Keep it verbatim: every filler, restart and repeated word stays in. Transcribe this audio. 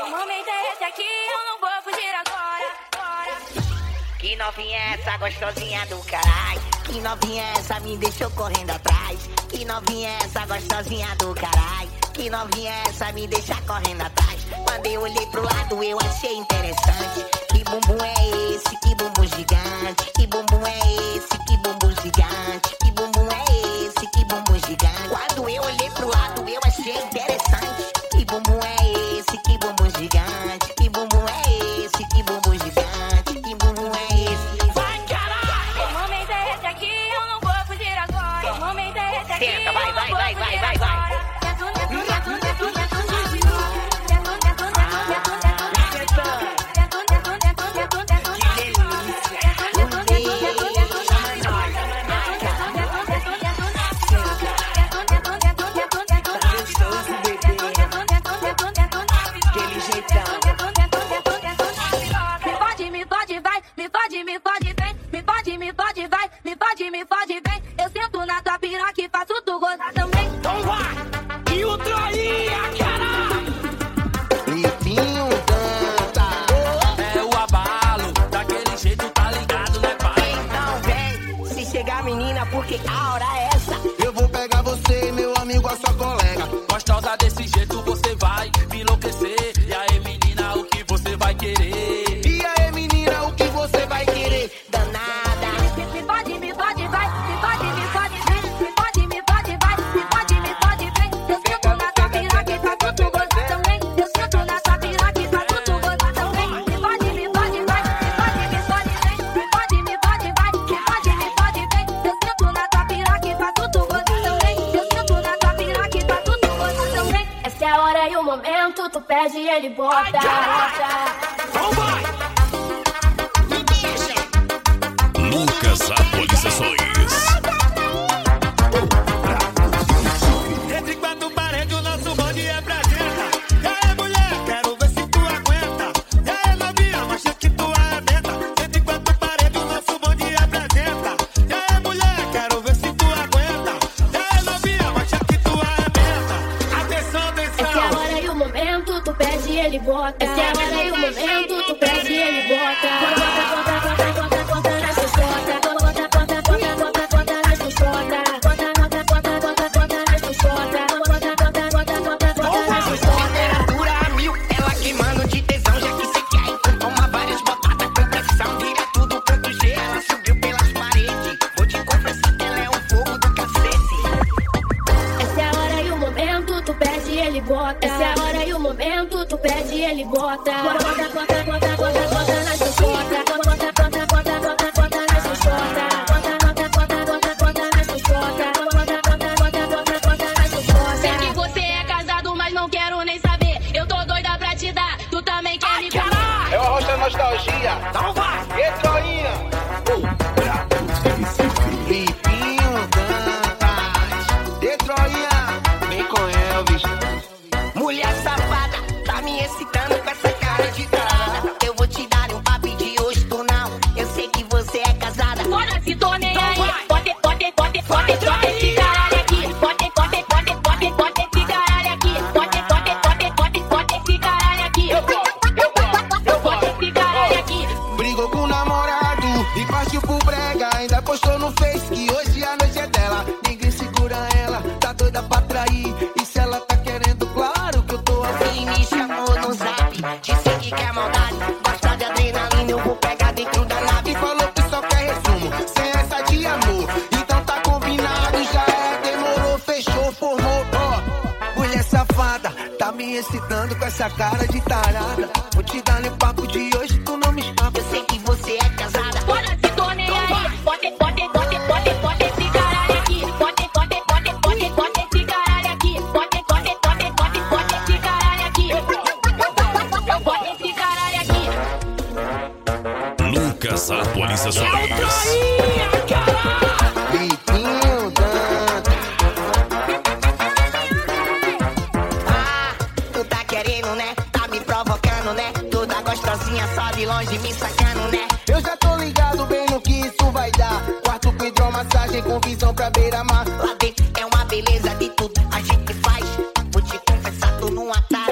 O momento é esse aqui, eu não vou fugir agora, agora. Que novinha é essa gostosinha do caralho? Que novinha é essa me deixou correndo atrás? Que novinha é essa gostosinha do caralho? Que novinha é essa me deixa correndo atrás? Quando eu olhei pro lado eu achei interessante. Que bumbum é esse? Que bumbum gigante? Que bumbum é esse? Que bumbum gigante? Que bumbum é esse? Que bumbum gigante? Quando eu olhei pro lado eu achei interessante. Que bumbum é esse? Que bumbum gigante? Que bumbum é esse? Que bumbum gigante? Que bumbum é esse? Vai, caralho! O momento é esse aqui, eu não vou fugir agora. O momento é esse aqui, Senta, vai, eu vai, não vai, vou vai, fugir vai, vai. agora. Me pode, vai, me pode, me pode, vem. Me pode, me pode, vai, me pode, me pode, vem. Eu sento na tua piroca e faço tu gozar também. Então vai! E o traía, caralho! Lipinho canta. É o abalo, daquele jeito tá ligado, né, pai? Então vem, se chegar menina, porque a hora é essa. Eu vou pegar você, meu amigo, a sua colega. Gostosa desse jeito você vai me enlouquecer. E aí, menina, o que você vai querer? E aí, menina, o que você vai querer? Danada. Me pode, me pode, vai, me pode, me pode, vem. Me pode, me pode, vai, me pode, me pode, vem. Eu sento na tua piroca e faço tu gozar também. Eu sento na tua piroca e faço tu gozar também. Me pode, me pode, vai, me pode, me pode, vem. Me pode, me pode, vai, me pode, me pode, vem. Eu sento na tua piroca e faço tu gozar também. Eu sento na tua piroca e faço tu gozar também. Essa é a hora e o momento, tu pede e ele bota, bota. Então vai! Lucas Atualizações. Entre quatro paredes o nosso bonde representa. E aí, mulher, quero ver se tu aguenta. E aí, novinha, mostra que tu arrebenta. Entre quatro paredes o nosso bonde representa. E aí, mulher, quero ver se tu aguenta. E aí, novinha, mostra que tu arrebenta. Atenção, atenção. Essa é a hora e o momento, tu pede e ele bota. Essa é a hora e o momento, tu pede e ele bota. Bota, bota, bota, bota, bota na xoxota. Bota, bota, bota, bota, bota na xoxota. Bota, bota, bota, bota, bota na xoxota. Bota, bota, bota, bota, bota na xoxota. Temperatura a mil, ela queimando de tesão. Já que cê quer, então toma várias botadas com pressão. Direto do canto G, ela subiu pelas paredes. Vou te confessar que ela é um fogo do cacete. Essa é a hora e o momento, tu pede e ele bota. Essa é a hora e o momento, tu pede e ele bota. Bota, bota, bota, bota, bota, bota na xoxota. Bota, bota, bota, bota, bota na xoxota. Bota, bota, bota, bota, bota na xoxota. Bota, bota, bota, bota, bota na xoxota. Sei que você é casado, mas não quero nem saber. Eu tô doida pra te dar, tu também quer me comer. É o Rocha Nostalgia. Então vai! E troinha? Lipinho canta. E troinha? Vem com Elvis. Mulher safada, tá me excitando com essa cara de tarada. Eu vou te dar um papo de hoje, tu não. Eu sei que você é casada. Bora se tô nem aí. Pode, pode, pode, pode, pode esse caralho aqui. Pode, pode, pode, pode, pode esse caralho aqui. Pode, pode, pode, pode, pode esse caralho aqui. Eu gosto, eu gosto, eu Pode gosto. esse caralho aqui. Brigou com o namorado e partiu pro brega. Ainda postou no Face que hoje a noite é dela. Ninguém segura ela, tá doida pra trair. E se ela tá querendo, claro que eu tô afim. E me chamou no zap, disse que quer maldade. Gosta de adrenalina, eu vou pegar dentro da nave. E falou que só quer resumo, sem essa de amor. Então tá combinado, já é, demorou, fechou, formou, ó. Mulher safada, tá me excitando com essa cara de tarada. Vou te dar no papo de hoje, tu não me escapa. Eu sei que você é casada. Bora se tô nem aí. Pode, pode, pode, pode, pode esse caralho aqui. Pode, pode, pode, pode, pode esse caralho aqui. Pode, pode, pode, pode, pode esse caralho aqui. Pode esse caralho aqui. Lucas Atualizações. Lipinho canta. Ah, tu tá querendo, né? Tá me provocando, né? Toda gostosinha só de longe me sacando, né? Eu já tô ligado bem no que isso vai dar. Quarto com hidromassagem com visão pra beira-mar. Lá dentro é uma beleza de tudo a gente faz. Vou te confessar, tô num atalho.